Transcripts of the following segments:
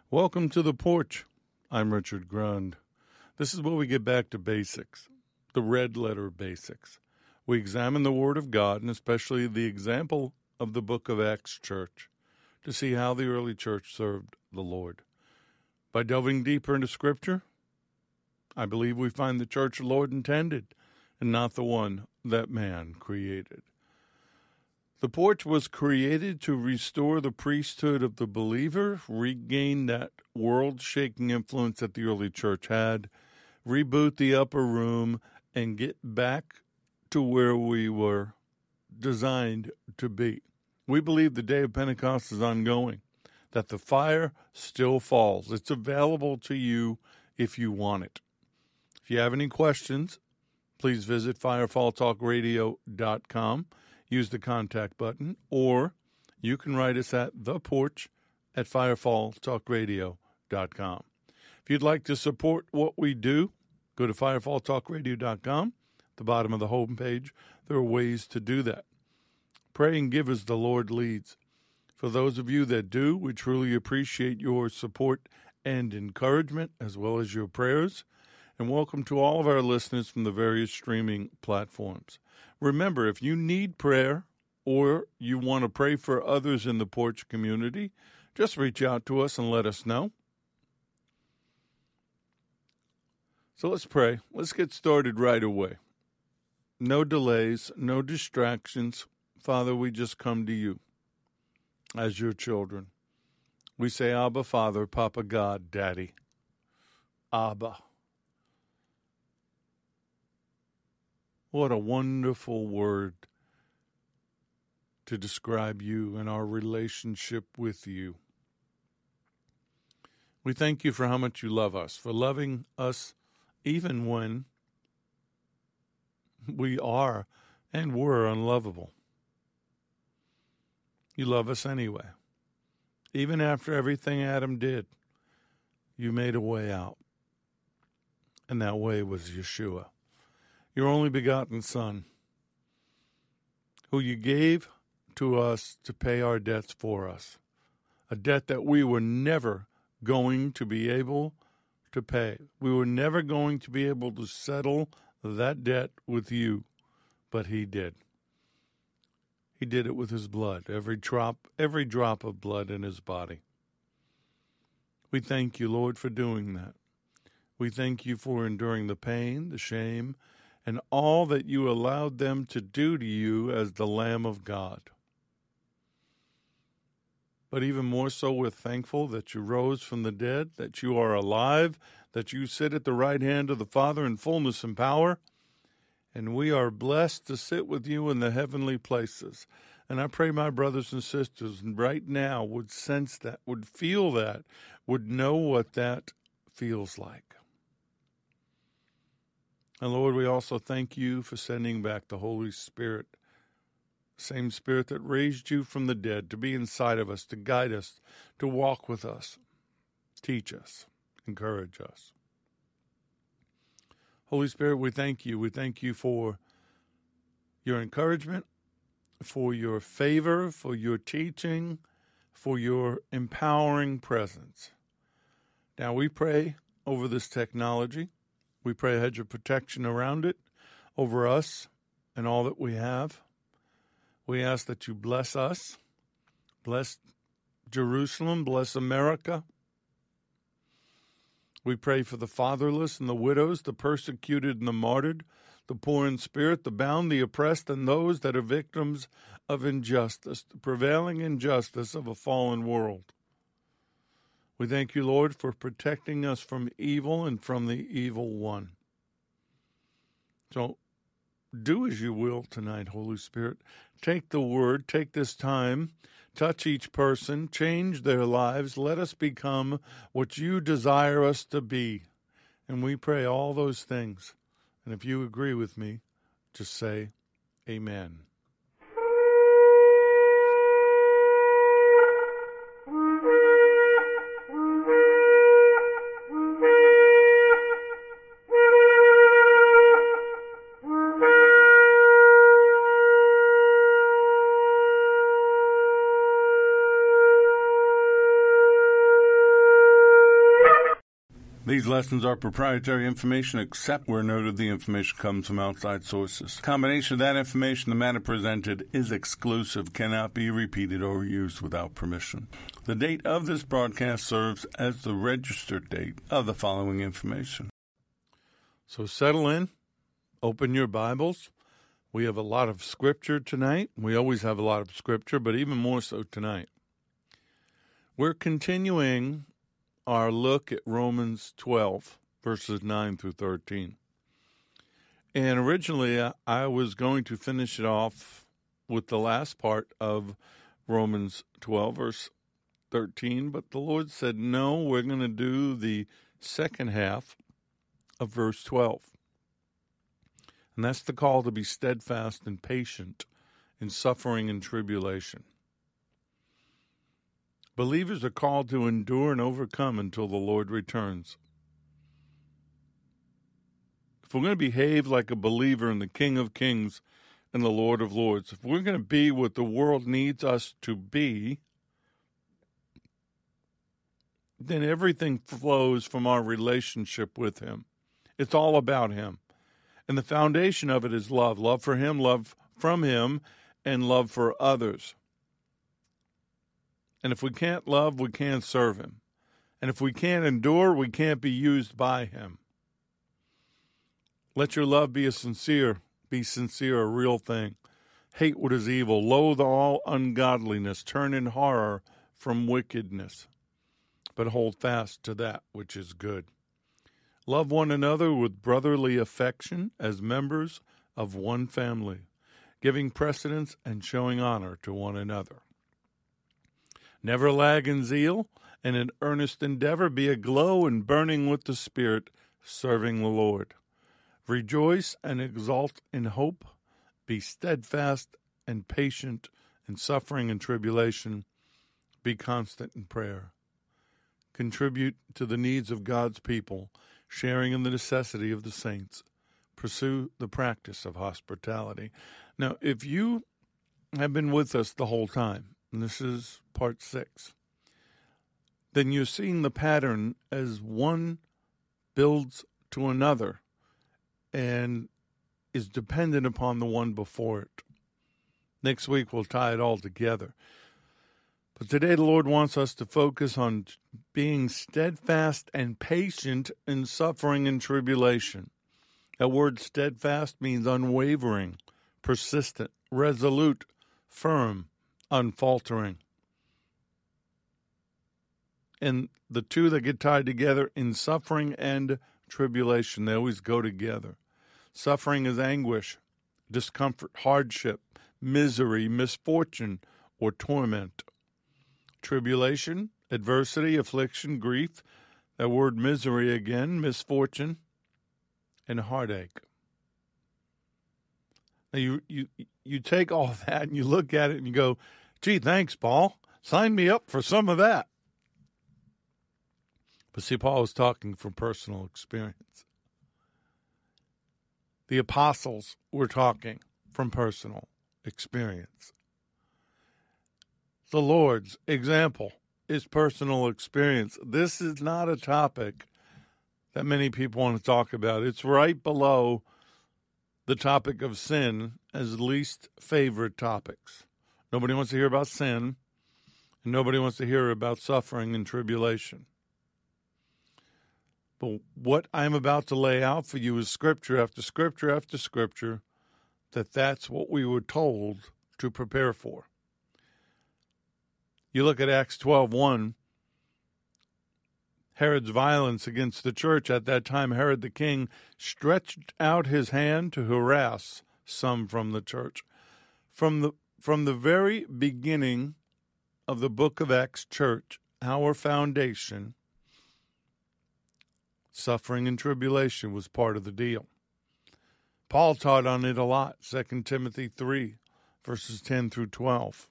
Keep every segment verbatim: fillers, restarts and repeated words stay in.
Welcome to the porch. I'm Richard Grund. This is where we get back to basics, the red letter basics. We examine the Word of God, and especially the example of the book of Acts Church, to see how the early church served the Lord. By delving deeper into Scripture, I believe we find the church the Lord intended, and not the one that man created. The porch was created to restore the priesthood of the believer, regain that world-shaking influence that the early church had, reboot the upper room, and get back to where we were designed to be. We believe the day of Pentecost is ongoing, that the fire still falls. It's available to you if you want it. If you have any questions, please visit firefall talk radio dot com. Use the contact button, or you can write us at the porch at firefall talk radio dot com. If you'd like to support what we do, go to firefall talk radio dot com. At the bottom of the homepage, there are ways to do that. Pray and give as the Lord leads. For those of you that do, we truly appreciate your support and encouragement, as well as your prayers. And welcome to all of our listeners from the various streaming platforms. Remember, if you need prayer or you want to pray for others in the porch community, just reach out to us and let us know. So let's pray. Let's get started right away. No delays, no distractions. Father, we just come to you as your children. We say, Abba, Father, Papa God, Daddy. Abba. What a wonderful word to describe you and our relationship with you. We thank you for how much you love us, for loving us even when we are and were unlovable. You love us anyway. Even after everything Adam did, you made a way out. And that way was Yeshua, your only begotten Son, who you gave to us to pay our debts for us, a debt that we were never going to be able to pay. We were never going to be able to settle that debt with you, but he did. He did it with his blood, every drop, every drop of blood in his body. We thank you, Lord, for doing that. We thank you for enduring the pain, the shame, and all that you allowed them to do to you as the Lamb of God. But even more so, we're thankful that you rose from the dead, that you are alive, that you sit at the right hand of the Father in fullness and power, and we are blessed to sit with you in the heavenly places. And I pray my brothers and sisters right now would sense that, would feel that, would know what that feels like. And Lord, we also thank you for sending back the Holy Spirit, same Spirit that raised you from the dead, to be inside of us, to guide us, to walk with us, teach us, encourage us. Holy Spirit, we thank you. We thank you for your encouragement, for your favor, for your teaching, for your empowering presence. Now we pray over this technology. We pray a hedge of protection around it, over us and all that we have. We ask that you bless us, bless Jerusalem, bless America. We pray for the fatherless and the widows, the persecuted and the martyred, the poor in spirit, the bound, the oppressed, and those that are victims of injustice, the prevailing injustice of a fallen world. We thank you, Lord, for protecting us from evil and from the evil one. So do as you will tonight, Holy Spirit. Take the word, take this time, touch each person, change their lives. Let us become what you desire us to be. And we pray all those things. And if you agree with me, just say amen. These lessons are proprietary information except where noted the information comes from outside sources. The combination of that information, the matter presented, is exclusive, cannot be repeated or used without permission. The date of this broadcast serves as the registered date of the following information. So settle in, open your Bibles. We have a lot of scripture tonight. We always have a lot of scripture, but even more so tonight. We're continuing our look at Romans twelve, verses nine through thirteen. And originally, I was going to finish it off with the last part of Romans twelve, verse thirteen, but the Lord said, no, we're going to do the second half of verse twelve. And that's the call to be steadfast and patient in suffering and tribulation. Believers are called to endure and overcome until the Lord returns. If we're going to behave like a believer in the King of Kings and the Lord of Lords, if we're going to be what the world needs us to be, then everything flows from our relationship with Him. It's all about Him. And the foundation of it is love. Love for Him, love from Him, and love for others. And if we can't love, we can't serve Him. And if we can't endure, we can't be used by Him. Let your love be a sincere, be sincere, a real thing. Hate what is evil, loathe all ungodliness, turn in horror from wickedness, but hold fast to that which is good. Love one another with brotherly affection as members of one family, giving precedence and showing honor to one another. Never lag in zeal, and in earnest endeavor be aglow and burning with the Spirit, serving the Lord. Rejoice and exult in hope. Be steadfast and patient in suffering and tribulation. Be constant in prayer. Contribute to the needs of God's people, sharing in the necessity of the saints. Pursue the practice of hospitality. Now, if you have been with us the whole time, and this is part six, then you're seeing the pattern as one builds to another and is dependent upon the one before it. Next week, we'll tie it all together. But today, the Lord wants us to focus on being steadfast and patient in suffering and tribulation. That word steadfast means unwavering, persistent, resolute, firm, unfaltering. And the two that get tied together in suffering and tribulation, they always go together. Suffering is anguish, discomfort, hardship, misery, misfortune, or torment. Tribulation, adversity, affliction, grief, that word misery again, misfortune, and heartache. Now you, you, you take all that and you look at it and you go, gee, thanks, Paul. Sign me up for some of that. But see, Paul was talking from personal experience. The apostles were talking from personal experience. The Lord's example is personal experience. This is not a topic that many people want to talk about. It's right below the topic of sin as least favorite topics. Nobody wants to hear about sin, and nobody wants to hear about suffering and tribulation. But what I'm about to lay out for you is scripture after scripture after scripture, that that's what we were told to prepare for. You look at Acts twelve one, Herod's violence against the church. At that time, Herod the king stretched out his hand to harass some from the church. From the, from the very beginning of the book of Acts church, our foundation, suffering and tribulation was part of the deal. Paul taught on it a lot, Second Timothy three, verses ten through twelve.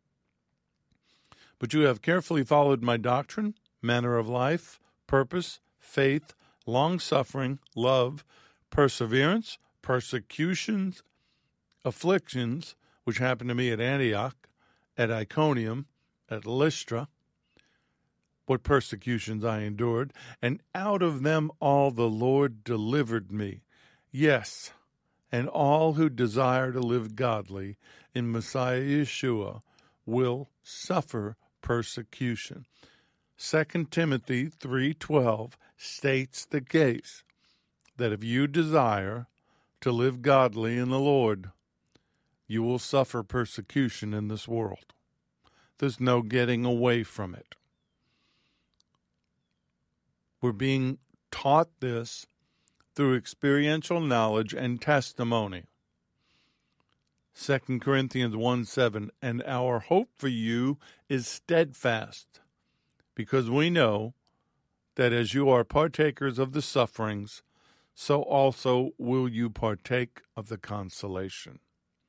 But you have carefully followed my doctrine, manner of life, purpose, faith, long-suffering, love, perseverance, persecutions, afflictions, which happened to me at Antioch, at Iconium, at Lystra. what persecutions I endured, and out of them all the Lord delivered me. Yes, and all who desire to live godly in Messiah Yeshua will suffer persecution. Second Timothy three twelve states the case that if you desire to live godly in the Lord, you will suffer persecution in this world. There's no getting away from it. We're being taught this through experiential knowledge and testimony. Second Corinthians one seven, and our hope for you is steadfast, because we know that as you are partakers of the sufferings, so also will you partake of the consolation.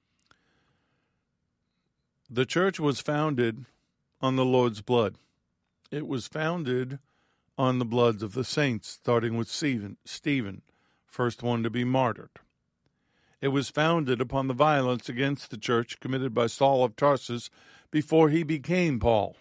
The church was founded on the Lord's blood. It was founded on the bloods of the saints, starting with Stephen, Stephen, first one to be martyred. It was founded upon the violence against the church committed by Saul of Tarsus before he became Paul.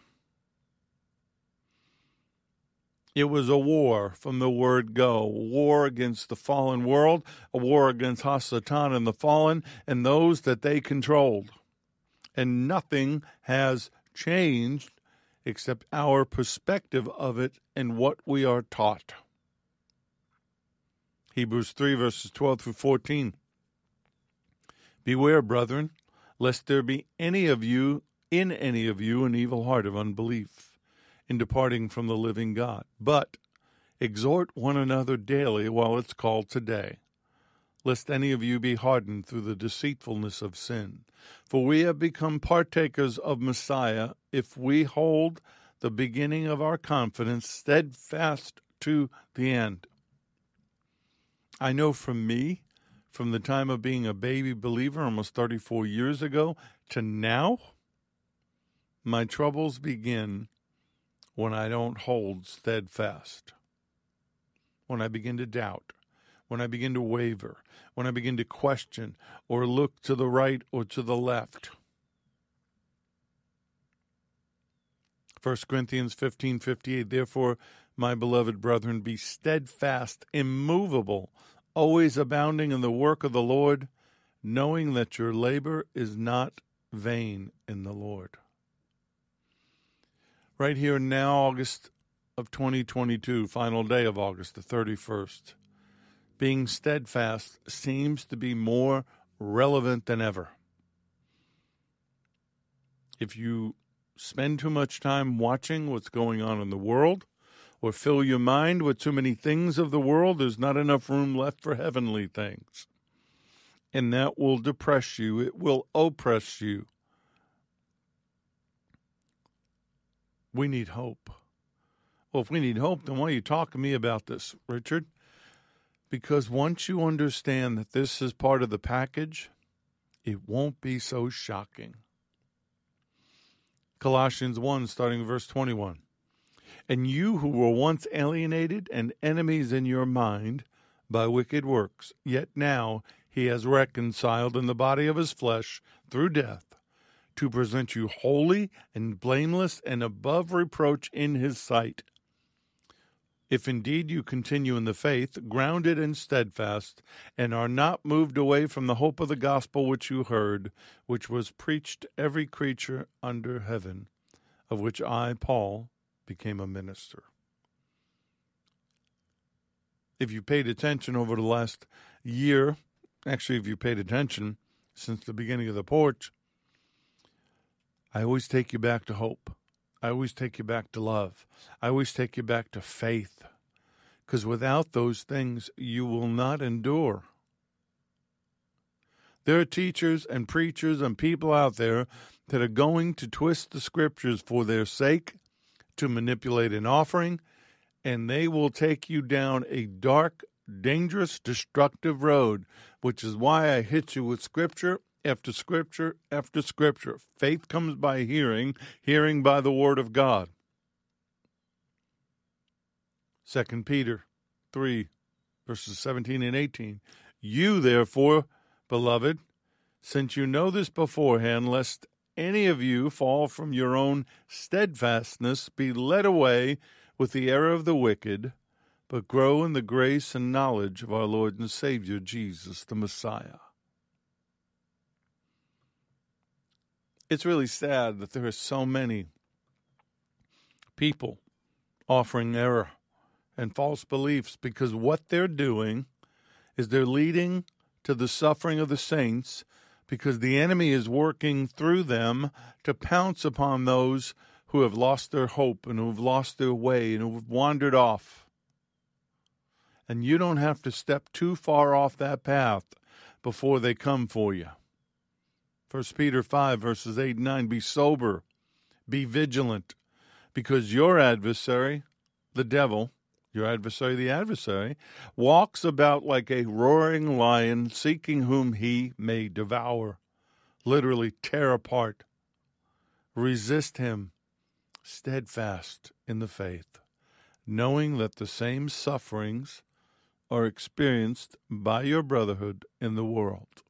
It was a war from the word go, a war against the fallen world, a war against Hasatan and the fallen and those that they controlled. And nothing has changed except our perspective of it and what we are taught. Hebrews three, verses twelve through fourteen. Beware, brethren, lest there be any of you, in any of you, an evil heart of unbelief, in departing from the living God. But exhort one another daily while it's called today, lest any of you be hardened through the deceitfulness of sin. For we have become partakers of Messiah if we hold the beginning of our confidence steadfast to the end. I know from me, from the time of being a baby believer almost thirty-four years ago to now, my troubles begin when I don't hold steadfast, when I begin to doubt, when I begin to waver, when I begin to question or look to the right or to the left. First Corinthians fifteen fifty-eight, therefore, my beloved brethren, be steadfast, immovable, always abounding in the work of the Lord, knowing that your labor is not vain in the Lord. Right here now, August of twenty twenty-two, final day of August, the thirty-first. Being steadfast seems to be more relevant than ever. If you spend too much time watching what's going on in the world, or fill your mind with too many things of the world, there's not enough room left for heavenly things. And that will depress you. It will oppress you. We need hope. Well, if we need hope, then why are you talking to me about this, Richard? Because once you understand that this is part of the package, it won't be so shocking. Colossians one, starting verse twenty-one. And you who were once alienated and enemies in your mind by wicked works, yet now he has reconciled in the body of his flesh through death, to present you holy and blameless and above reproach in his sight. If indeed you continue in the faith, grounded and steadfast, and are not moved away from the hope of the gospel which you heard, which was preached to every creature under heaven, of which I, Paul, became a minister. If you paid attention over the last year, actually if you paid attention since the beginning of the porch, I always take you back to hope. I always take you back to love. I always take you back to faith. Because without those things, you will not endure. There are teachers and preachers and people out there that are going to twist the scriptures for their sake, to manipulate an offering, and they will take you down a dark, dangerous, destructive road, which is why I hit you with scripture after scripture after scripture. Faith comes by hearing, hearing by the word of God. Second Peter three, verses seventeen and eighteen. You, therefore, beloved, since you know this beforehand, lest any of you fall from your own steadfastness, be led away with the error of the wicked, but grow in the grace and knowledge of our Lord and Savior, Jesus the Messiah. It's really sad that there are so many people offering error and false beliefs, because what they're doing is they're leading to the suffering of the saints, because the enemy is working through them to pounce upon those who have lost their hope and who have lost their way and who have wandered off. And you don't have to step too far off that path before they come for you. First Peter five, verses eight and nine, be sober, be vigilant, because your adversary, the devil, your adversary, the adversary, walks about like a roaring lion, seeking whom he may devour, literally tear apart. Resist him, steadfast in the faith, knowing that the same sufferings are experienced by your brotherhood in the world.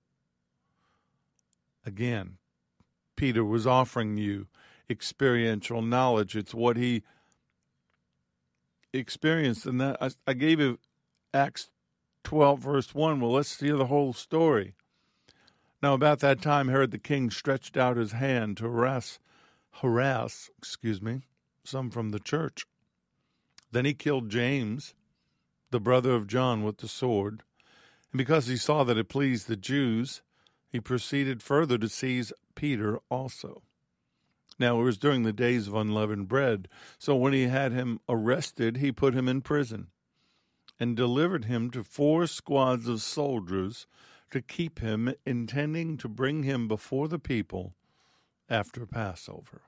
Again, Peter was offering you experiential knowledge. It's what he experienced. And that I, I gave you Acts twelve, verse one. Well, let's hear the whole story. Now, about that time, Herod the king stretched out his hand to harass, harass, excuse me, some from the church. Then he killed James, the brother of John, with the sword. And because he saw that it pleased the Jews, he proceeded further to seize Peter also. Now, it was during the days of unleavened bread, so when he had him arrested, he put him in prison and delivered him to four squads of soldiers to keep him, intending to bring him before the people after Passover.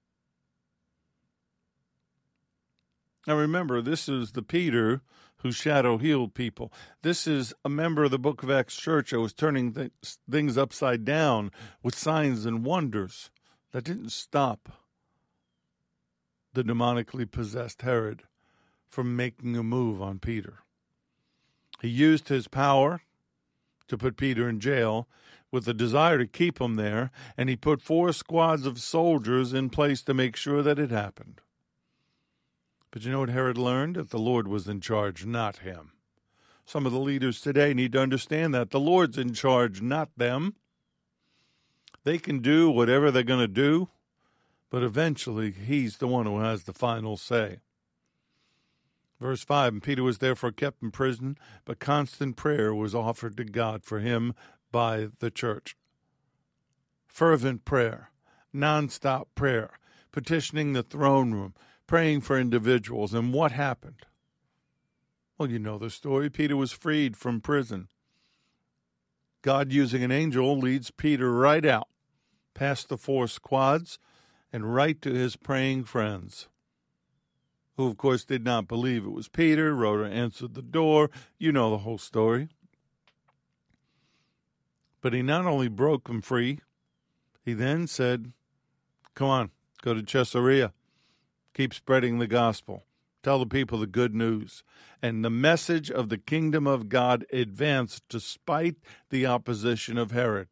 Now remember, this is the Peter whose shadow healed people. This is a member of the Book of Acts church that was turning th- things upside down with signs and wonders. That didn't stop the demonically possessed Herod from making a move on Peter. He used his power to put Peter in jail with the desire to keep him there, and he put four squads of soldiers in place to make sure that it happened. But you know what Herod learned? That the Lord was in charge, not him. Some of the leaders today need to understand that. The Lord's in charge, not them. They can do whatever they're going to do, but eventually he's the one who has the final say. Verse five, and Peter was therefore kept in prison, but constant prayer was offered to God for him by the church. Fervent prayer, nonstop prayer, petitioning the throne room, praying for individuals. And what happened? Well, you know the story. Peter was freed from prison. God, using an angel, leads Peter right out, past the four squads, and right to his praying friends, who, of course, did not believe it was Peter. Rhoda answered the door. You know the whole story. But he not only broke them free, he then said, come on, go to Caesarea. Keep spreading the gospel. Tell the people the good news. And the message of the kingdom of God advanced despite the opposition of Herod.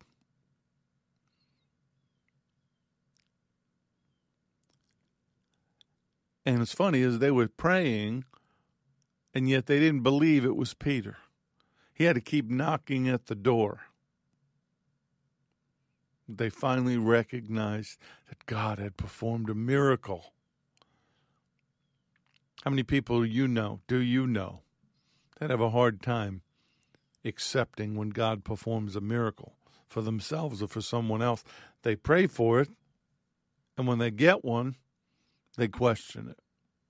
And it's funny, as they were praying, and yet they didn't believe it was Peter. He had to keep knocking at the door. They finally recognized that God had performed a miracle. How many people you know, do you know, that have a hard time accepting when God performs a miracle for themselves or for someone else? They pray for it, and when they get one, they question it.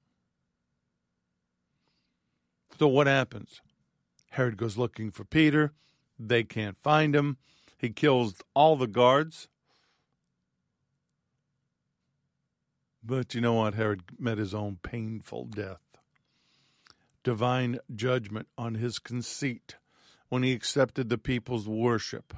So what happens? Herod goes looking for Peter. They can't find him. He kills all the guards. But you know what? Herod met his own painful death. Divine judgment on his conceit when he accepted the people's worship.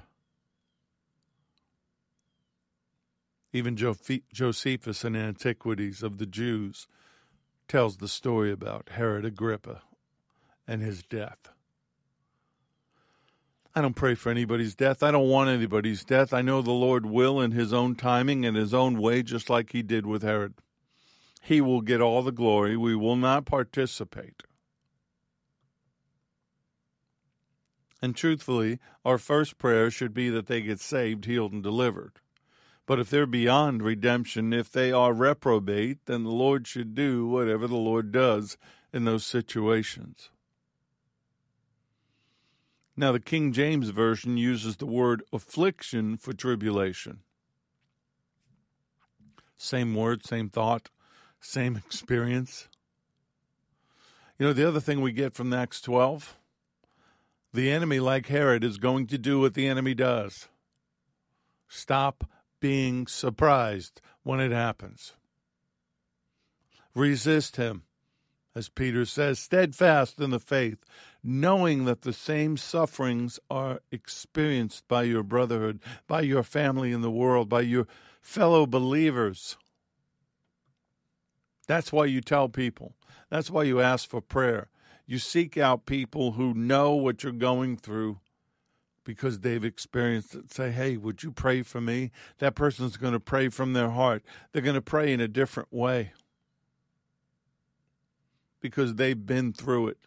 Even Josephus in Antiquities of the Jews tells the story about Herod Agrippa and his death. I don't pray for anybody's death. I don't want anybody's death. I know the Lord will in his own timing and his own way, just like he did with Herod. He will get all the glory. We will not participate. And truthfully, our first prayer should be that they get saved, healed, and delivered. But if they're beyond redemption, if they are reprobate, then the Lord should do whatever the Lord does in those situations. Now, the King James Version uses the word affliction for tribulation. Same word, same thought, same experience. You know, the other thing we get from Acts twelve, the enemy, like Herod, is going to do what the enemy does. Stop being surprised when it happens. Resist him, as Peter says, steadfast in the faith, knowing that the same sufferings are experienced by your brotherhood, by your family in the world, by your fellow believers. That's why you tell people. That's why you ask for prayer. You seek out people who know what you're going through because they've experienced it. Say, hey, would you pray for me? That person's going to pray from their heart. They're going to pray in a different way because they've been through it.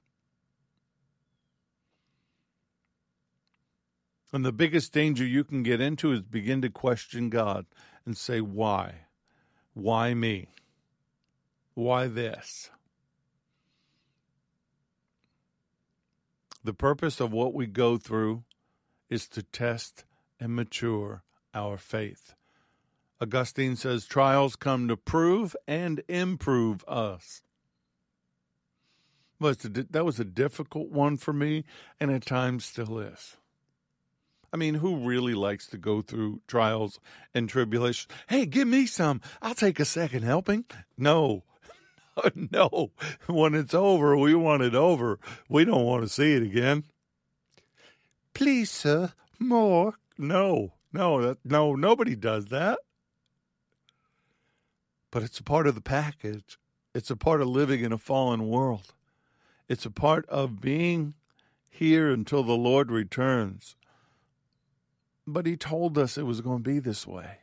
And the biggest danger you can get into is begin to question God and say, why? Why me? Why this? The purpose of what we go through is to test and mature our faith. Augustine says trials come to prove and improve us. But that was a difficult one for me, and at times still is. I mean, who really likes to go through trials and tribulations? Hey, give me some. I'll take a second helping. No. No. When it's over, we want it over. We don't want to see it again. Please, sir, more. No. No, that, no, nobody does that. But it's a part of the package. It's a part of living in a fallen world. It's a part of being here until the Lord returns. But he told us it was going to be this way.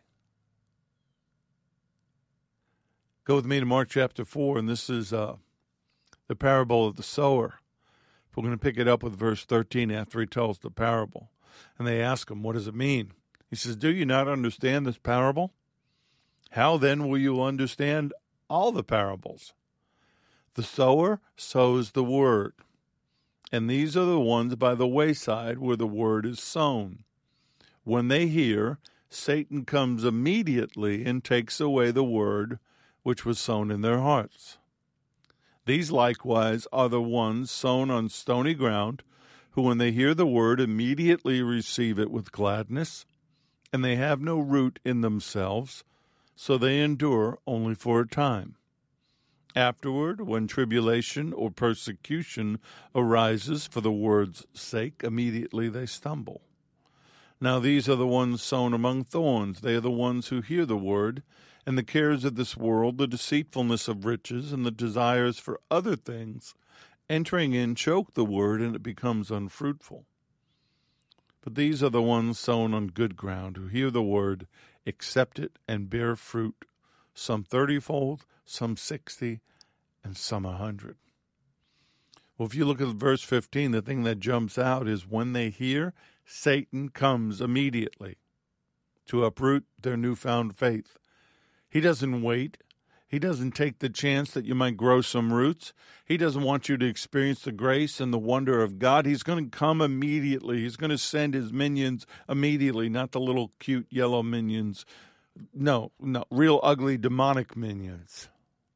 Go with me to Mark chapter four, and this is uh, the parable of the sower. We're going to pick it up with verse thirteen after he tells the parable. And they ask him, what does it mean? He says, do you not understand this parable? How then will you understand all the parables? The sower sows the word, and these are the ones by the wayside where the word is sown. When they hear, Satan comes immediately and takes away the word which was sown in their hearts. These likewise are the ones sown on stony ground, who when they hear the word immediately receive it with gladness, and they have no root in themselves, so they endure only for a time. Afterward, when tribulation or persecution arises for the word's sake, immediately they stumble. Now these are the ones sown among thorns. They are the ones who hear the word, and the cares of this world, the deceitfulness of riches, and the desires for other things, entering in, choke the word, and it becomes unfruitful. But these are the ones sown on good ground, who hear the word, accept it, and bear fruit, some thirtyfold, some sixty, and some a hundred. Well, if you look at verse fifteen, the thing that jumps out is when they hear, Satan comes immediately to uproot their newfound faith. He doesn't wait. He doesn't take the chance that you might grow some roots. He doesn't want you to experience the grace and the wonder of God. He's going to come immediately. He's going to send his minions immediately, not the little cute yellow minions. No, no, real ugly demonic minions.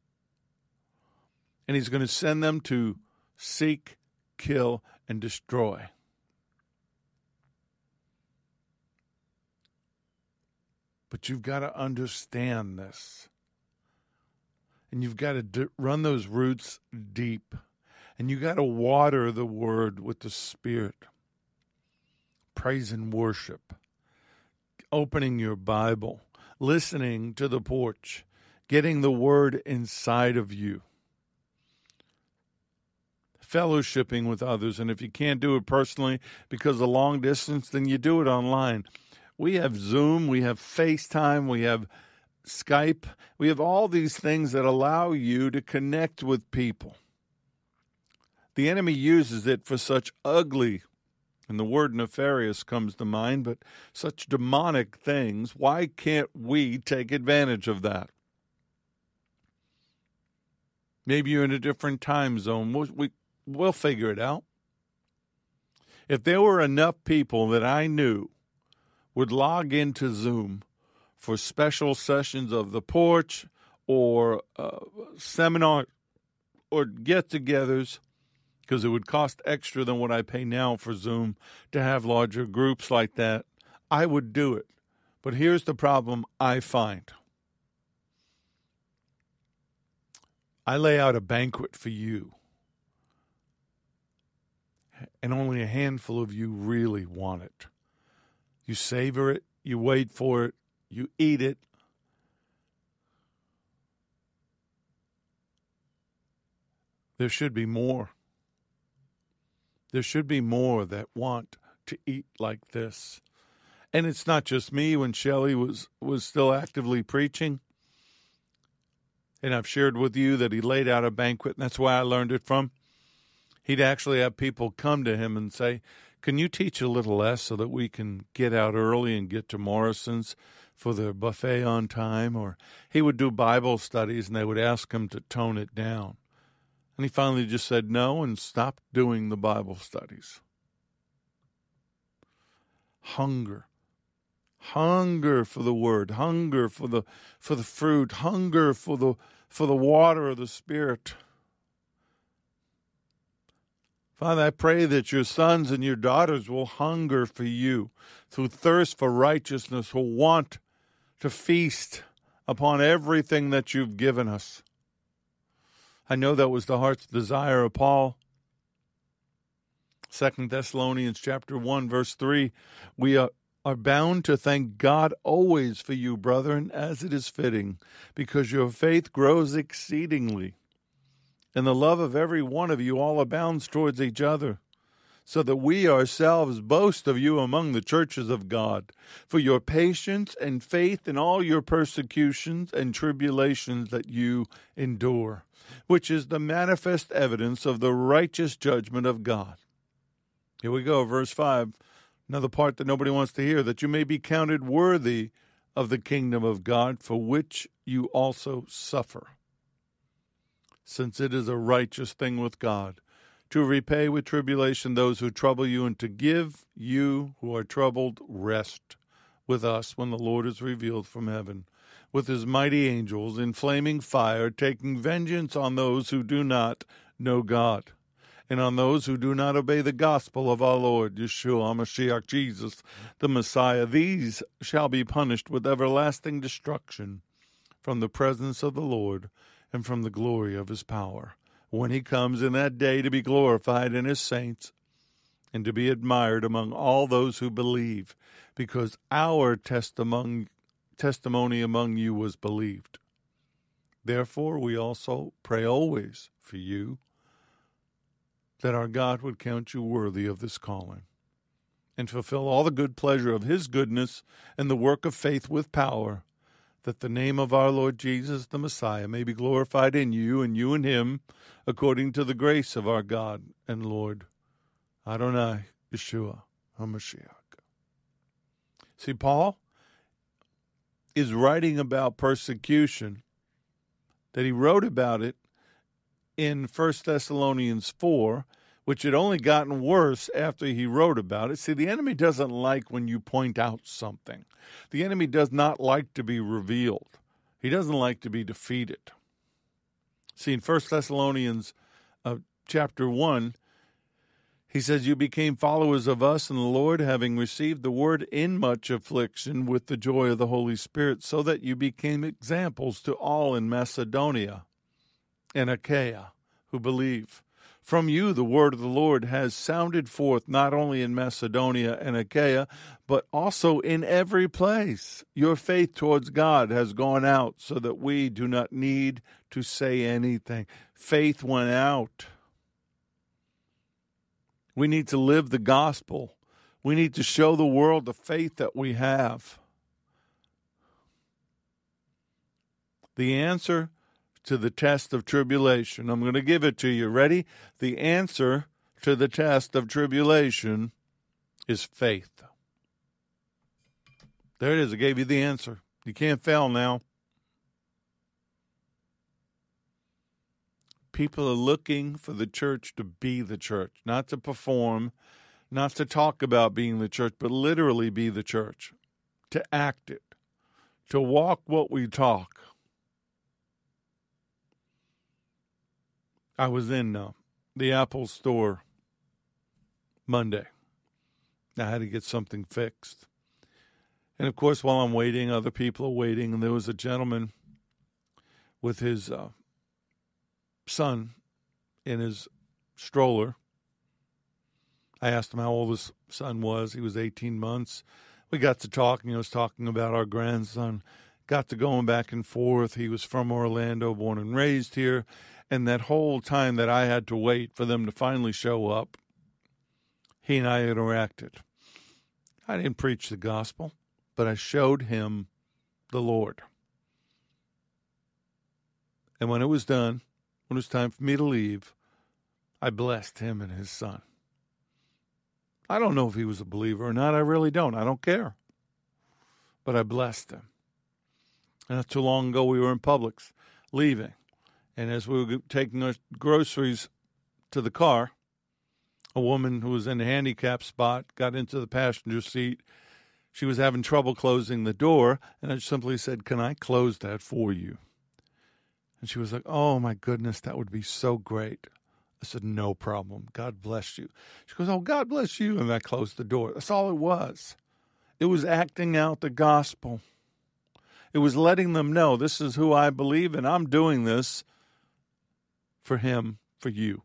And he's going to send them to seek, kill, and destroy. But you've got to understand this. And you've got to d- run those roots deep. And you've got to water the word with the Spirit. Praise and worship. Opening your Bible. Listening to the porch. Getting the word inside of you. fellowshipping with others. And if you can't do it personally because of long distance, then you do it online. We have Zoom, we have FaceTime, we have Skype. We have all these things that allow you to connect with people. The enemy uses it for such ugly, and the word nefarious comes to mind, but such demonic things. Why can't we take advantage of that? Maybe you're in a different time zone. We'll, we, we'll figure it out. If there were enough people that I knew would log into Zoom for special sessions of the porch or uh, seminar or get-togethers, because it would cost extra than what I pay now for Zoom to have larger groups like that, I would do it. But here's the problem I find. I lay out a banquet for you, and only a handful of you really want it. You savor it, you wait for it, you eat it. There should be more. There should be more that want to eat like this. And it's not just me. When Shelley was, was still actively preaching, and I've shared with you that he laid out a banquet, and that's where I learned it from. He'd actually have people come to him and say, can you teach a little less so that we can get out early and get to Morrison's for the buffet on time? Or he would do Bible studies, and they would ask him to tone it down. And he finally just said no and stopped doing the Bible studies. Hunger. Hunger for the word, hunger for the for the fruit, hunger for the for the water of the Spirit. Father, I pray that your sons and your daughters will hunger for you, through thirst for righteousness, will want to feast upon everything that you've given us. I know that was the heart's desire of Paul. Second Thessalonians chapter one, verse three, we are are bound to thank God always for you, brethren, as it is fitting, because your faith grows exceedingly, and the love of every one of you all abounds towards each other, so that we ourselves boast of you among the churches of God, for your patience and faith in all your persecutions and tribulations that you endure, which is the manifest evidence of the righteous judgment of God. Here we go, verse five. Another part that nobody wants to hear, that you may be counted worthy of the kingdom of God, for which you also suffer, since it is a righteous thing with God, to repay with tribulation those who trouble you, and to give you who are troubled rest with us when the Lord is revealed from heaven, with his mighty angels in flaming fire, taking vengeance on those who do not know God, and on those who do not obey the gospel of our Lord, Yeshua HaMashiach, Jesus, the Messiah. These shall be punished with everlasting destruction from the presence of the Lord and from the glory of his power, when he comes in that day to be glorified in his saints and to be admired among all those who believe, because our testimony, testimony among you was believed. Therefore, we also pray always for you, that our God would count you worthy of this calling, and fulfill all the good pleasure of his goodness and the work of faith with power, that the name of our Lord Jesus, the Messiah, may be glorified in you and you in him, according to the grace of our God and Lord, Adonai, Yeshua HaMashiach. See, Paul is writing about persecution, that he wrote about it in First Thessalonians four, which had only gotten worse after he wrote about it. See, the enemy doesn't like when you point out something. The enemy does not like to be revealed. He doesn't like to be defeated. See, in First Thessalonians uh, chapter one, he says, you became followers of us in the Lord, having received the word in much affliction with the joy of the Holy Spirit, so that you became examples to all in Macedonia and Achaia who believe. From you the word of the Lord has sounded forth, not only in Macedonia and Achaia, but also in every place. Your faith towards God has gone out, so that we do not need to say anything. Faith went out. We need to live the gospel. We need to show the world the faith that we have. The answer to the test of tribulation, I'm going to give it to you. Ready? The answer to the test of tribulation is faith. There it is. I gave you the answer. You can't fail now. People are looking for the church to be the church, not to perform, not to talk about being the church, but literally be the church, to act it, to walk what we talk. I was in uh, the Apple store Monday. I had to get something fixed. And, of course, while I'm waiting, other people are waiting, and there was a gentleman with his uh, son in his stroller. I asked him how old his son was. He was eighteen months. We got to talking. I was talking about our grandson. Got to going back and forth. He was from Orlando, born and raised here. And that whole time that I had to wait for them to finally show up, he and I interacted. I didn't preach the gospel, but I showed him the Lord. And when it was done, when it was time for me to leave, I blessed him and his son. I don't know if he was a believer or not. I really don't. I don't care. But I blessed him. And not too long ago, we were in Publix, leaving. And as we were taking our groceries to the car, a woman who was in the handicap spot got into the passenger seat. She was having trouble closing the door, and I simply said, "Can I close that for you?" And she was like, "Oh, my goodness, that would be so great." I said, "No problem. God bless you." She goes, "Oh, God bless you." And I closed the door. That's all it was. It was acting out the gospel. It was letting them know this is who I believe, and I'm doing this for him, for you.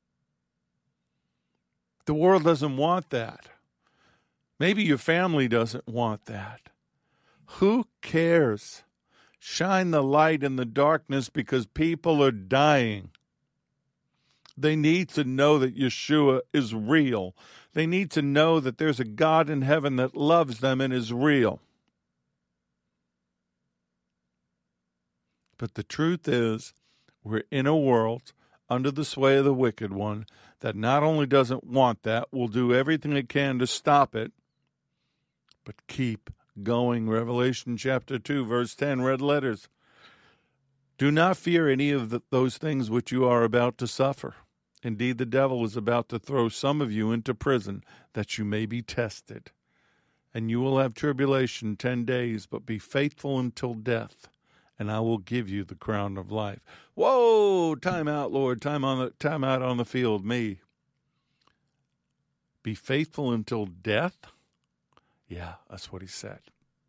The world doesn't want that. Maybe your family doesn't want that. Who cares? Shine the light in the darkness because people are dying. They need to know that Yeshua is real. They need to know that there's a God in heaven that loves them and is real. But the truth is, we're in a world under the sway of the wicked one that not only doesn't want that, will do everything it can to stop it, but keep going. Revelation chapter two, verse ten, red letters. Do not fear any of the, those things which you are about to suffer. Indeed, the devil is about to throw some of you into prison, that you may be tested. And you will have tribulation ten days, but be faithful until death, and I will give you the crown of life. Whoa, time out, Lord, time on the time out on the field, me. Be faithful until death? Yeah, that's what he said.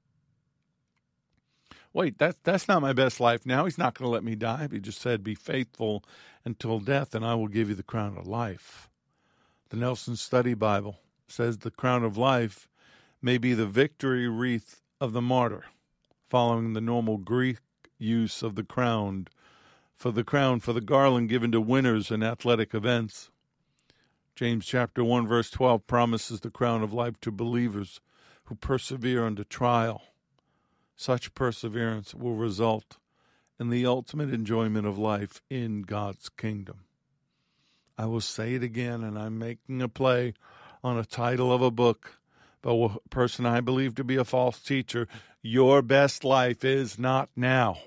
Wait, that's, that's not my best life now. He's not going to let me die. He just said, be faithful until death, and I will give you the crown of life. The Nelson Study Bible says the crown of life may be the victory wreath of the martyr, following the normal Greek use of the crown for the crown for the garland given to winners in athletic events. James chapter one, verse twelve promises the crown of life to believers who persevere under trial. Such perseverance will result in the ultimate enjoyment of life in God's kingdom. I will say it again, and I'm making a play on a title of a book by a person I believe to be a false teacher. Your best life is not now.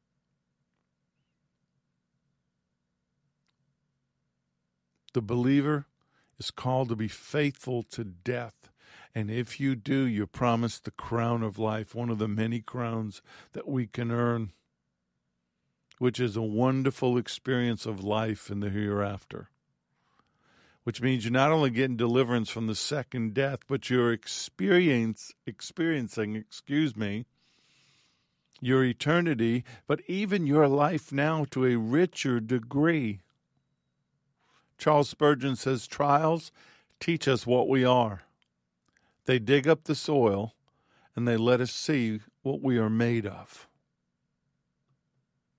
The believer is called to be faithful to death. And if you do, you're promised the crown of life, one of the many crowns that we can earn, which is a wonderful experience of life in the hereafter. Which means you're not only getting deliverance from the second death, but you're experience, experiencing, excuse me, your eternity, but even your life now to a richer degree. Charles Spurgeon says, trials teach us what we are. They dig up the soil, and they let us see what we are made of.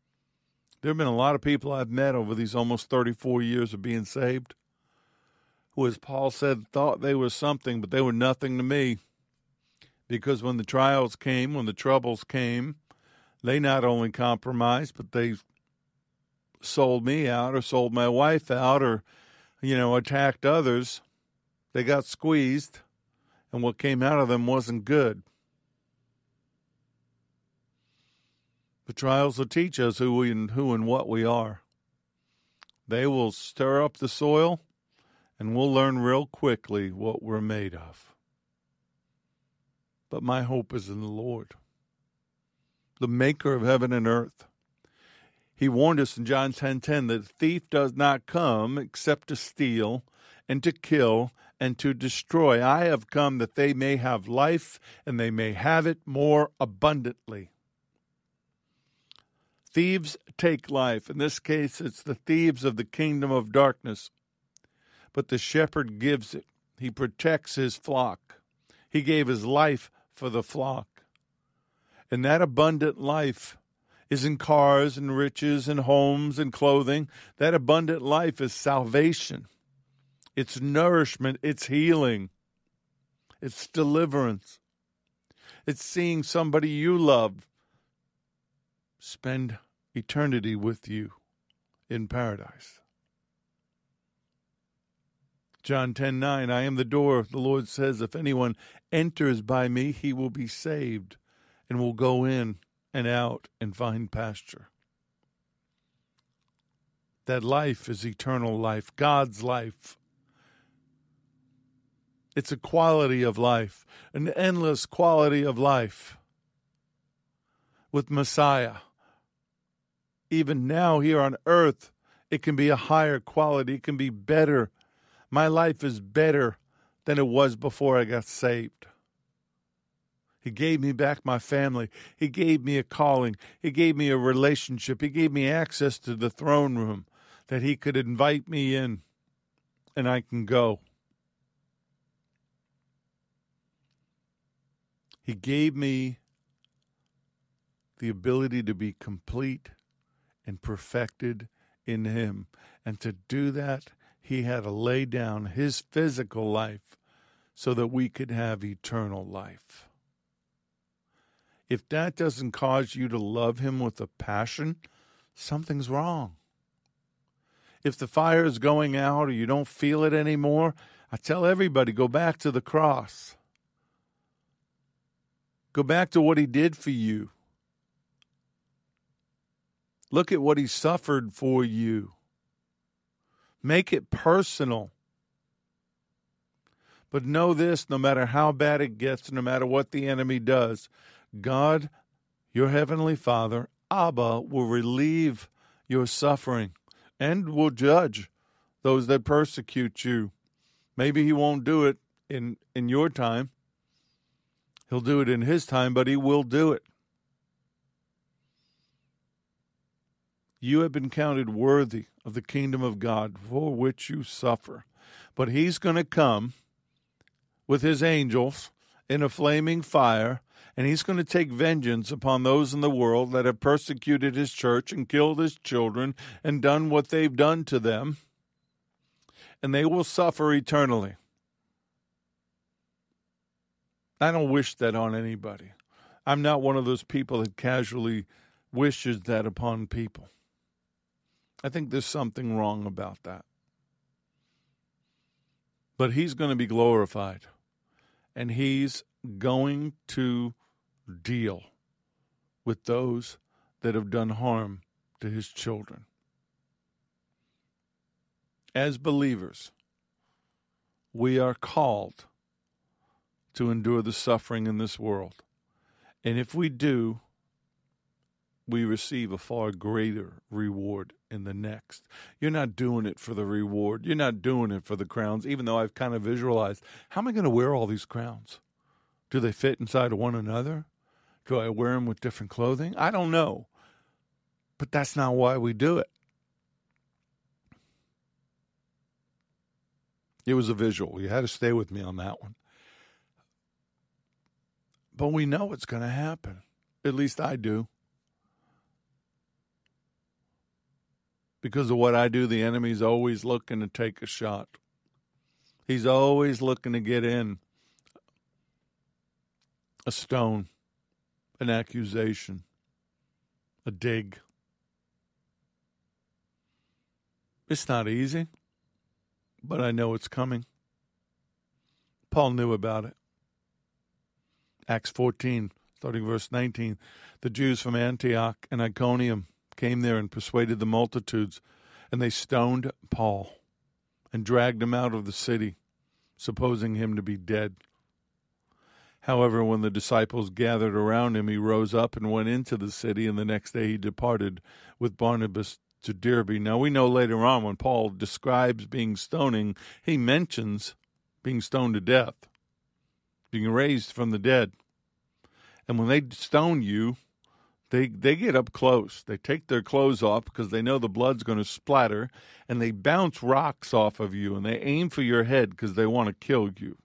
There have been a lot of people I've met over these almost thirty-four years of being saved who, as Paul said, thought they were something, but they were nothing to me. Because when the trials came, when the troubles came, they not only compromised, but they sold me out or sold my wife out or, you know, attacked others. They got squeezed, and what came out of them wasn't good. The trials will teach us who we and who and what we are. They will stir up the soil, and we'll learn real quickly what we're made of. But my hope is in the Lord, the maker of heaven and earth. He warned us in John ten ten that the thief does not come except to steal and to kill and to destroy. I have come that they may have life and they may have it more abundantly. Thieves take life. In this case, it's the thieves of the kingdom of darkness. But the shepherd gives it. He protects his flock. He gave his life for the flock. And that abundant life isn't cars and riches and homes and clothing. That abundant life is salvation. It's nourishment. It's healing. It's deliverance. It's seeing somebody you love spend eternity with you in paradise. John ten nine, I am the door. The Lord says, if anyone enters by me, he will be saved and will go in and out and find pasture. That life is eternal life, God's life. It's a quality of life, an endless quality of life with Messiah. Even now here on earth, it can be a higher quality. It can be better. My life is better than it was before I got saved. He gave me back my family. He gave me a calling. He gave me a relationship. He gave me access to the throne room that he could invite me in and I can go. He gave me the ability to be complete and perfected in him. And to do that, he had to lay down his physical life so that we could have eternal life. If that doesn't cause you to love him with a passion, something's wrong. If the fire is going out or you don't feel it anymore, I tell everybody, go back to the cross. Go back to what he did for you. Look at what he suffered for you. Make it personal. But know this, no matter how bad it gets, no matter what the enemy does, God, your heavenly Father, Abba, will relieve your suffering and will judge those that persecute you. Maybe he won't do it in, in your time. He'll do it in his time, but he will do it. You have been counted worthy of the kingdom of God for which you suffer. But he's going to come with his angels in a flaming fire, and he's going to take vengeance upon those in the world that have persecuted his church and killed his children and done what they've done to them, and they will suffer eternally. I don't wish that on anybody. I'm not one of those people that casually wishes that upon people. I think there's something wrong about that. But he's going to be glorified, and he's going to deal with those that have done harm to his children. As believers, we are called to endure the suffering in this world. And if we do, we receive a far greater reward in the next. You're not doing it for the reward. You're not doing it for the crowns, even though I've kind of visualized, how am I going to wear all these crowns? Do they fit inside of one another? Do I wear them with different clothing? I don't know. But that's not why we do it. It was a visual. You had to stay with me on that one. But we know it's going to happen. At least I do. Because of what I do, the enemy's always looking to take a shot. He's always looking to get in a stone, an accusation, a dig. It's not easy, but I know it's coming. Paul knew about it. Acts fourteen, starting verse nineteen, the Jews from Antioch and Iconium came there and persuaded the multitudes, and they stoned Paul and dragged him out of the city, supposing him to be dead. However, when the disciples gathered around him, he rose up and went into the city, and the next day he departed with Barnabas to Derbe. Now, we know later on when Paul describes being stoning, he mentions being stoned to death, being raised from the dead. And when they stone you, they they get up close. They take their clothes off because they know the blood's going to splatter, and they bounce rocks off of you, and they aim for your head because they want to kill you.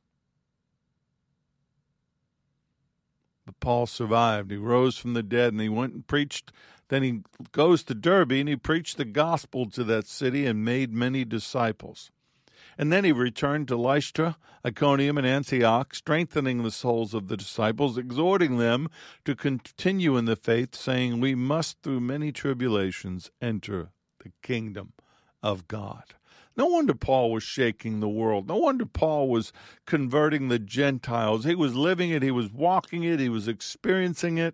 But Paul survived. He rose from the dead, and he went and preached. Then he goes to Derbe, and he preached the gospel to that city and made many disciples. And then he returned to Lystra, Iconium, and Antioch, strengthening the souls of the disciples, exhorting them to continue in the faith, saying, we must through many tribulations enter the kingdom of God. No wonder Paul was shaking the world. No wonder Paul was converting the Gentiles. He was living it. He was walking it. He was experiencing it.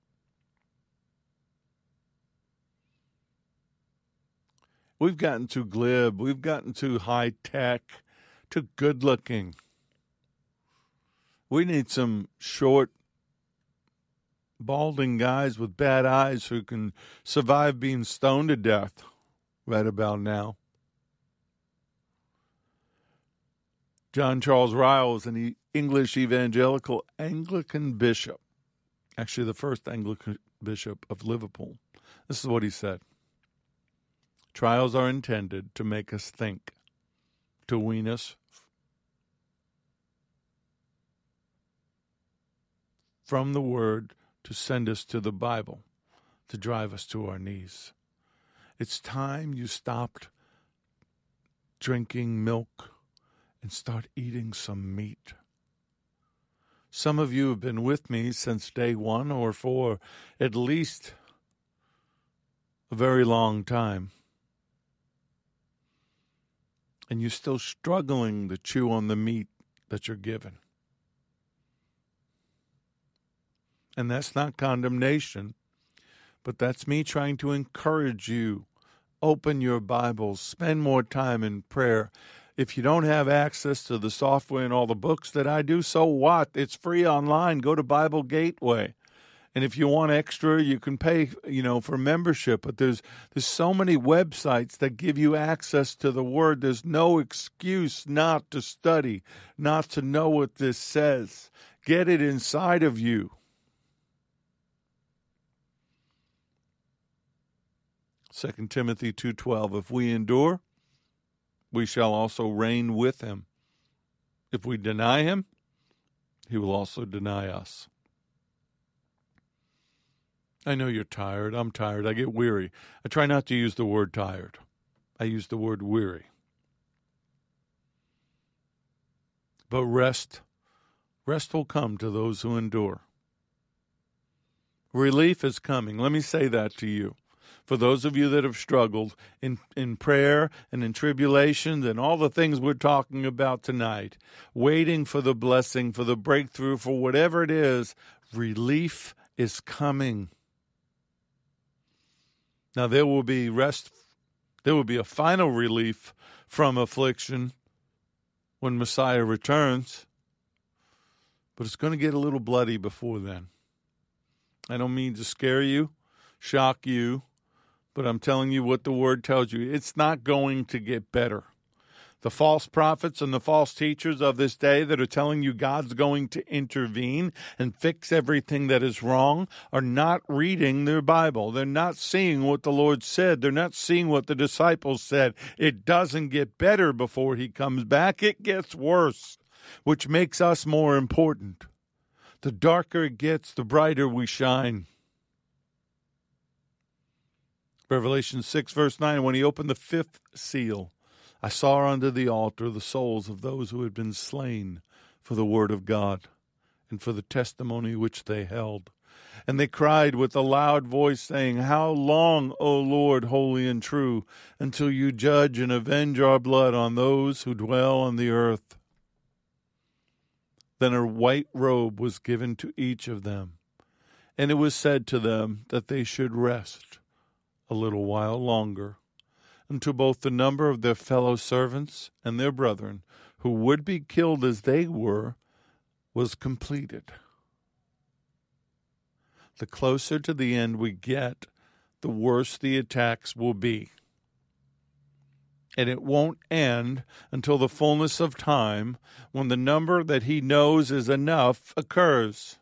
We've gotten too glib. We've gotten too high-tech, too good-looking. We need some short, balding guys with bad eyes who can survive being stoned to death right about now. John Charles Ryle is an English evangelical Anglican bishop, actually the first Anglican bishop of Liverpool. This is what he said. Trials are intended to make us think, to wean us from the Word, to send us to the Bible, to drive us to our knees. It's time you stopped drinking milk and start eating some meat. Some of you have been with me since day one or for at least a very long time. And you're still struggling to chew on the meat that you're given. And that's not condemnation, but that's me trying to encourage you. Open your Bibles, spend more time in prayer. If you don't have access to the software and all the books that I do, so what? It's free online. Go to Bible Gateway. And if you want extra, you can pay, you know, for membership. But there's there's so many websites that give you access to the Word. There's no excuse not to study, not to know what this says. Get it inside of you. Second Timothy two twelve, if we endure, we shall also reign with him. If we deny him, he will also deny us. I know you're tired. I'm tired. I get weary. I try not to use the word tired. I use the word weary. But rest, rest will come to those who endure. Relief is coming. Let me say that to you. For those of you that have struggled in, in prayer and in tribulations and all the things we're talking about tonight, waiting for the blessing, for the breakthrough, for whatever it is, relief is coming. Now, there will be rest, there will be a final relief from affliction when Messiah returns, but it's going to get a little bloody before then. I don't mean to scare you, shock you, but I'm telling you what the Word tells you. It's not going to get better. The false prophets and the false teachers of this day that are telling you God's going to intervene and fix everything that is wrong are not reading their Bible. They're not seeing what the Lord said. They're not seeing what the disciples said. It doesn't get better before he comes back. It gets worse, which makes us more important. The darker it gets, the brighter we shine. Revelation six, verse nine, when he opened the fifth seal, I saw under the altar the souls of those who had been slain for the word of God and for the testimony which they held. And they cried with a loud voice, saying, How long, O Lord, holy and true, until you judge and avenge our blood on those who dwell on the earth? Then a white robe was given to each of them, and it was said to them that they should rest a little while longer, until both the number of their fellow servants and their brethren, who would be killed as they were, was completed. The closer to the end we get, the worse the attacks will be. And it won't end until the fullness of time, when the number that he knows is enough occurs.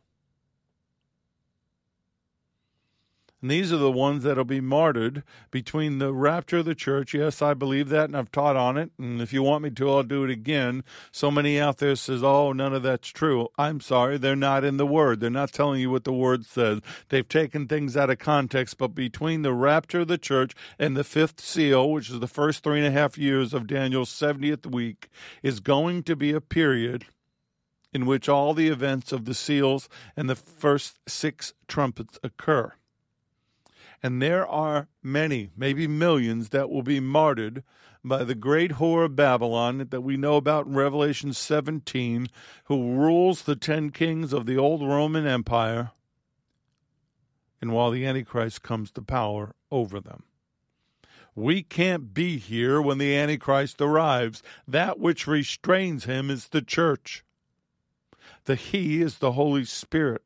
And these are the ones that will be martyred between the rapture of the church. Yes, I believe that, and I've taught on it. And if you want me to, I'll do it again. So many out there says, oh, none of that's true. I'm sorry, they're not in the Word. They're not telling you what the Word says. They've taken things out of context. But between the rapture of the church and the fifth seal, which is the first three and a half years of Daniel's seventieth week, is going to be a period in which all the events of the seals and the first six trumpets occur. And there are many, maybe millions, that will be martyred by the great whore of Babylon that we know about in Revelation seventeen, who rules the ten kings of the old Roman Empire, and while the Antichrist comes to power over them. We can't be here when the Antichrist arrives. That which restrains him is the church. The he is the Holy Spirit.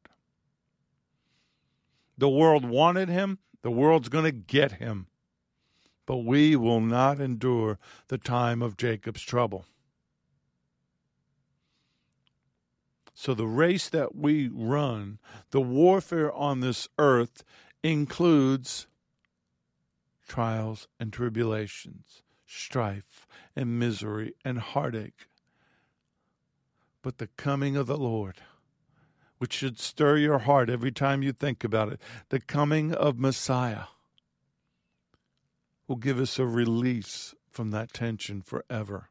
The world wanted him. The world's going to get him, but we will not endure the time of Jacob's trouble. So the race that we run, the warfare on this earth, includes trials and tribulations, strife and misery and heartache. But the coming of the Lord, which should stir your heart every time you think about it, the coming of Messiah, will give us a release from that tension forever.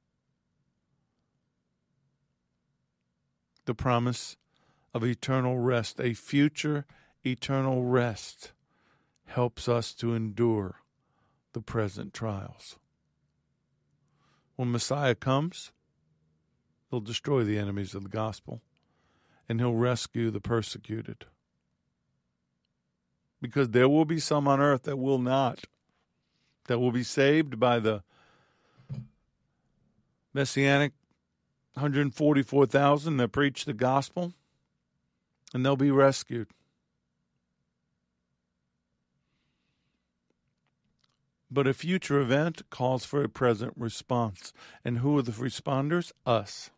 The promise of eternal rest, a future eternal rest, helps us to endure the present trials. When Messiah comes, he'll destroy the enemies of the gospel, and he'll rescue the persecuted. Because there will be some on earth that will not, that will be saved by the messianic one hundred forty-four thousand that preach the gospel, and they'll be rescued. But a future event calls for a present response. And who are the responders? Us.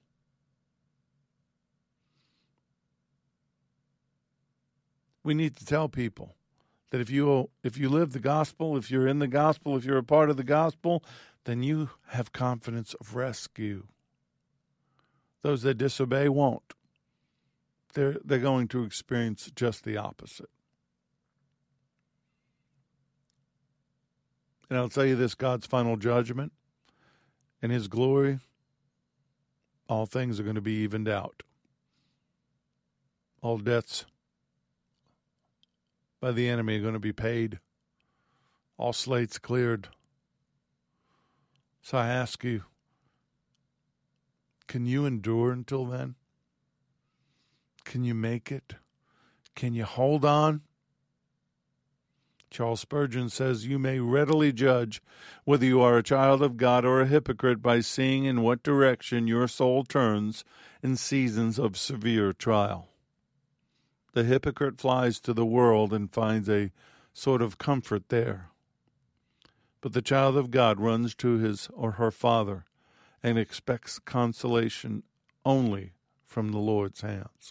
We need to tell people that if you if you live the gospel, if you're in the gospel, if you're a part of the gospel, then you have confidence of rescue. Those that disobey won't. They're, they're going to experience just the opposite. And I'll tell you this, God's final judgment and his glory, all things are going to be evened out. All debts by the enemy are going to be paid. All slates cleared. So I ask you, can you endure until then? Can you make it? Can you hold on? Charles Spurgeon says, you may readily judge whether you are a child of God or a hypocrite by seeing in what direction your soul turns in seasons of severe trial. The hypocrite flies to the world and finds a sort of comfort there. But the child of God runs to his or her Father and expects consolation only from the Lord's hands.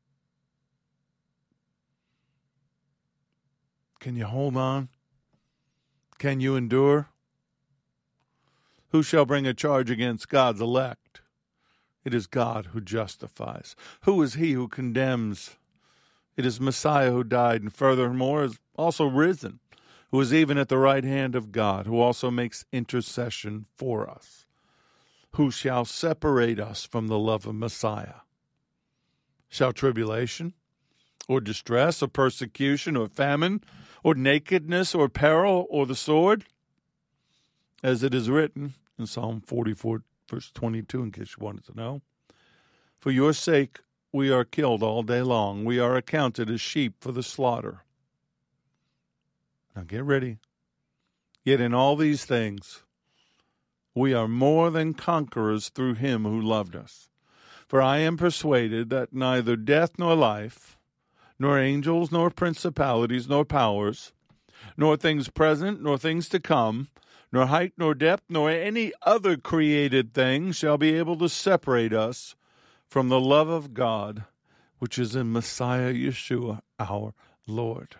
Can you hold on? Can you endure? Who shall bring a charge against God's elect? It is God who justifies. Who is he who condemns? It is Messiah who died and furthermore is also risen, who is even at the right hand of God, who also makes intercession for us. Who shall separate us from the love of Messiah? Shall tribulation, or distress, or persecution, or famine, or nakedness, or peril, or the sword? As it is written in Psalm forty-four, verse twenty-two, in case you wanted to know. For your sake we are killed all day long. We are accounted as sheep for the slaughter. Now get ready. Yet in all these things we are more than conquerors through him who loved us. For I am persuaded that neither death nor life, nor angels, nor principalities, nor powers, nor things present, nor things to come, nor height, nor depth, nor any other created thing shall be able to separate us from the love of God, which is in Messiah Yeshua, our Lord.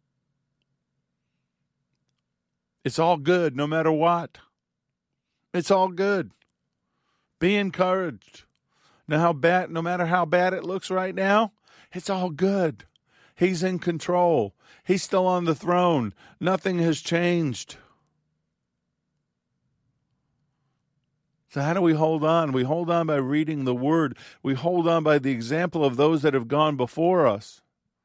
It's all good, no matter what. It's all good. Be encouraged. Now, how bad, no matter how bad it looks right now, it's all good. He's in control. He's still on the throne. Nothing has changed. So how do we hold on? We hold on by reading the Word. We hold on by the example of those that have gone before us.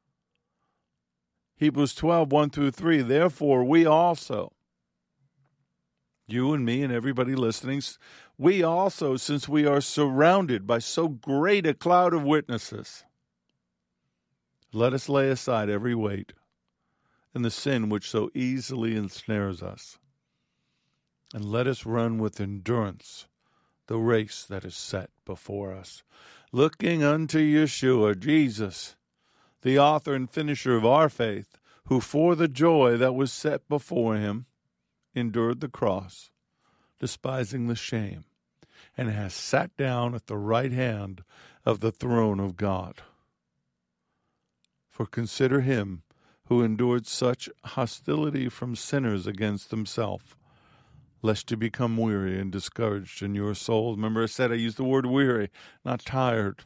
Hebrews twelve, one through three. Therefore, we also, you and me and everybody listening, we also, since we are surrounded by so great a cloud of witnesses, let us lay aside every weight and the sin which so easily ensnares us, and let us run with endurance the race that is set before us, looking unto Yeshua, Jesus, the author and finisher of our faith, who for the joy that was set before him endured the cross, despising the shame, and has sat down at the right hand of the throne of God. For consider him who endured such hostility from sinners against himself, lest you become weary and discouraged in your souls. Remember I said I used the word weary, not tired.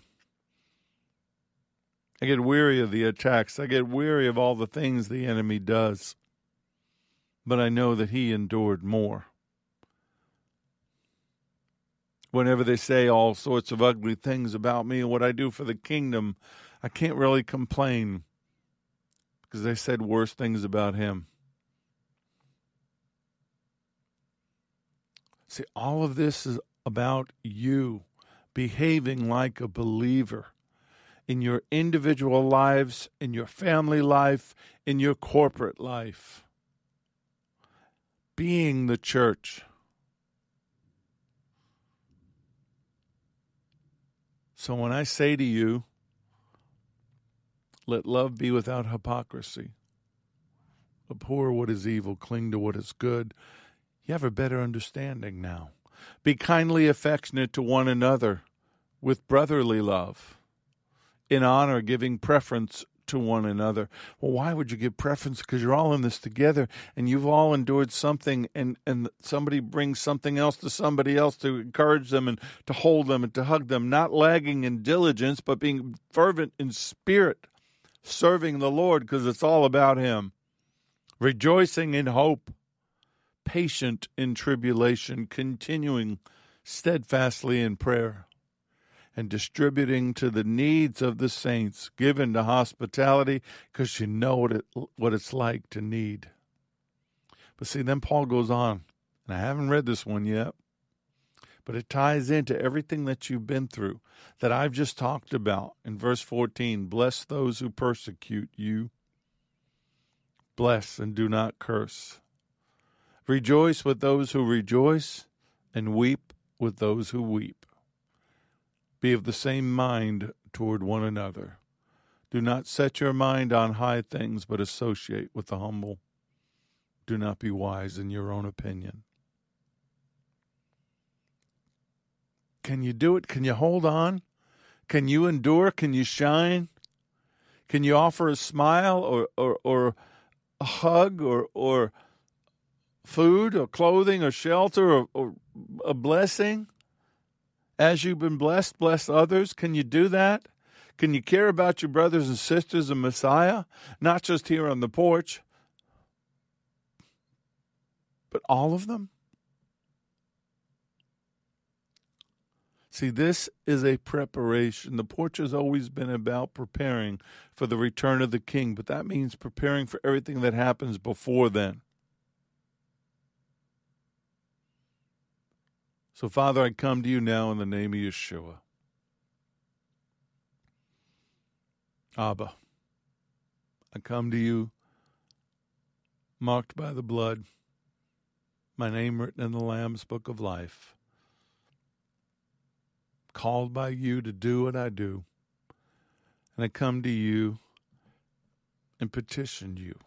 I get weary of the attacks. I get weary of all the things the enemy does. But I know that he endured more. Whenever they say all sorts of ugly things about me and what I do for the kingdom, I can't really complain because they said worse things about him. See, all of this is about you behaving like a believer in your individual lives, in your family life, in your corporate life. Being the church. So when I say to you, let love be without hypocrisy. Abhor what is evil, cling to what is good. You have a better understanding now. Be kindly affectionate to one another with brotherly love, in honor, giving preference to one another. Well, why would you give preference? Because you're all in this together, and you've all endured something, and, and somebody brings something else to somebody else to encourage them and to hold them and to hug them, not lagging in diligence, but being fervent in spirit, serving the Lord because it's all about him, rejoicing in hope, patient in tribulation, continuing steadfastly in prayer, and distributing to the needs of the saints, given to hospitality, because you know what it what it's like to need. But see, then Paul goes on, and I haven't read this one yet, but it ties into everything that you've been through, that I've just talked about in verse fourteen. Bless those who persecute you. Bless and do not curse. Rejoice with those who rejoice, and weep with those who weep. Be of the same mind toward one another. Do not set your mind on high things, but associate with the humble. Do not be wise in your own opinion. Can you do it? Can you hold on? Can you endure? Can you shine? Can you offer a smile or or, or a hug or or food or clothing or shelter or, or a blessing? As you've been blessed, bless others. Can you do that? Can you care about your brothers and sisters in Messiah? Not just here on the porch. But all of them? See, this is a preparation. The porch has always been about preparing for the return of the King, but that means preparing for everything that happens before then. So, Father, I come to you now in the name of Yeshua. Abba, I come to you marked by the blood, my name written in the Lamb's Book of Life, called by you to do what I do. And I come to you and petition you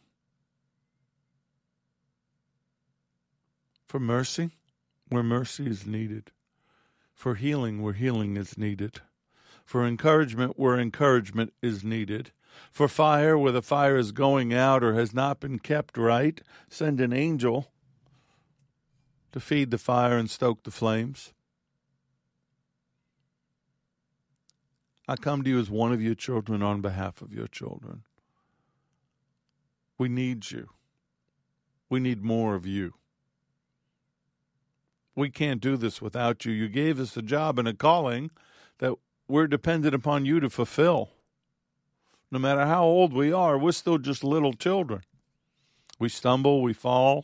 for mercy where mercy is needed, for healing where healing is needed, for encouragement where encouragement is needed, for fire where the fire is going out or has not been kept right. Send an angel to feed the fire and stoke the flames. I come to you as one of your children on behalf of your children. We need you. We need more of you. We can't do this without you. You gave us a job and a calling that we're dependent upon you to fulfill. No matter how old we are, we're still just little children. We stumble, we fall.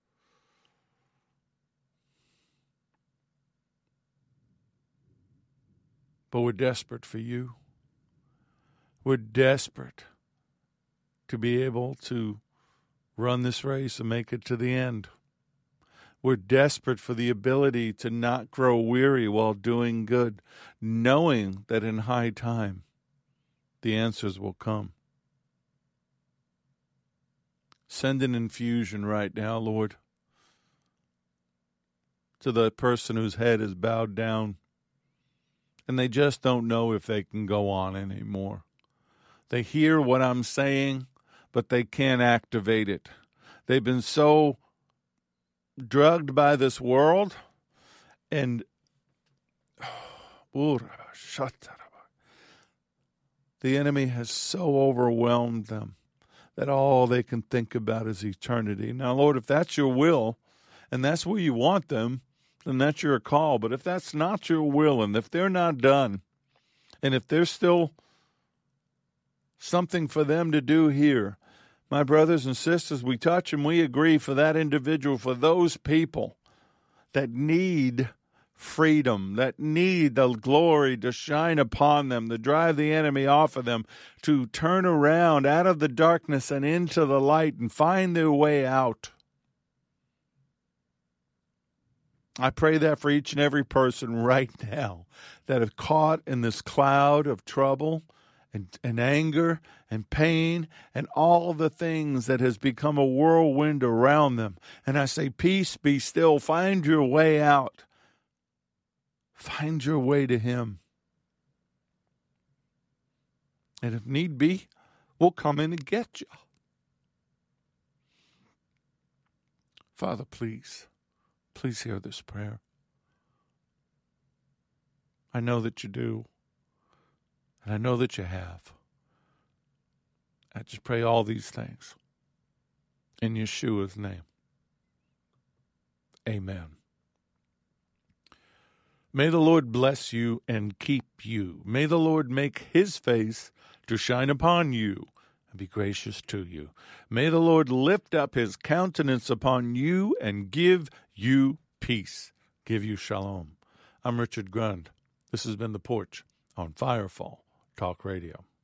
But we're desperate for you. We're desperate to be able to run this race and make it to the end. We're desperate for the ability to not grow weary while doing good, knowing that in high time the answers will come. Send an infusion right now, Lord, to the person whose head is bowed down and they just don't know if they can go on anymore. They hear what I'm saying, but they can't activate it. They've been so drugged by this world, and the enemy has so overwhelmed them that all they can think about is eternity. Now, Lord, if that's your will, and that's where you want them, then that's your call. But if that's not your will, and if they're not done, and if there's still something for them to do here, my brothers and sisters, we touch and we agree for that individual, for those people that need freedom, that need the glory to shine upon them, to drive the enemy off of them, to turn around out of the darkness and into the light and find their way out. I pray that for each and every person right now that are caught in this cloud of trouble and, and anger and pain and all the things that has become a whirlwind around them. And I say, peace, be still. Find your way out. Find your way to him. And if need be, we'll come in and get you. Father, please, please hear this prayer. I know that you do. And I know that you have. I just pray all these things in Yeshua's name. Amen. May the Lord bless you and keep you. May the Lord make his face to shine upon you and be gracious to you. May the Lord lift up his countenance upon you and give you peace. Give you shalom. I'm Richard Grund. This has been The Porch on Firefall Talk Radio.